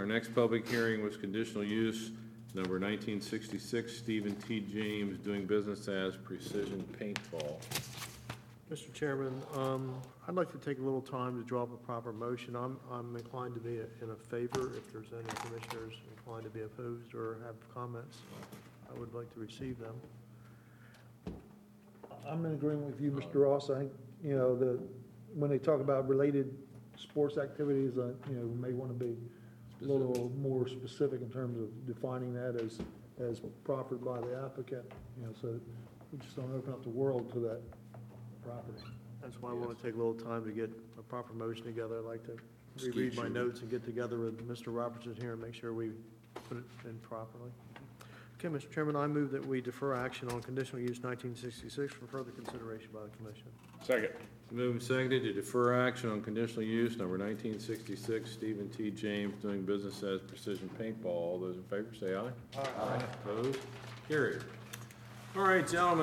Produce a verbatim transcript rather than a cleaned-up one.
Our next public hearing was conditional use number nineteen sixty-six, Stephen T. James, doing business as Precision Paintball. Mister Chairman, um, I'd like to take a little time to draw up a proper motion. I'm, I'm inclined to be in a favor. If there's any commissioners inclined to be opposed or have comments, I would like to receive them. I'm in agreement with you, Mister Ross. I think, you know, the, when they talk about related sports activities, uh, you know, we may want to be a little more specific in terms of defining that as, as proffered by the applicant, you know, so we just don't open up the world to that property. That's why I want to take a little time to get a proper motion together. I'd like to reread my notes and get together with Mister Robertson here and make sure we put it in properly. Okay, Mister Chairman, I move that we defer action on conditional use nineteen sixty-six for further consideration by the commission. Second. Moved and seconded to defer action on conditional use number nineteen sixty-six, Stephen T. James, doing business as Precision Paintball. All those in favor say aye. Aye. Opposed? Carried. All right, gentlemen.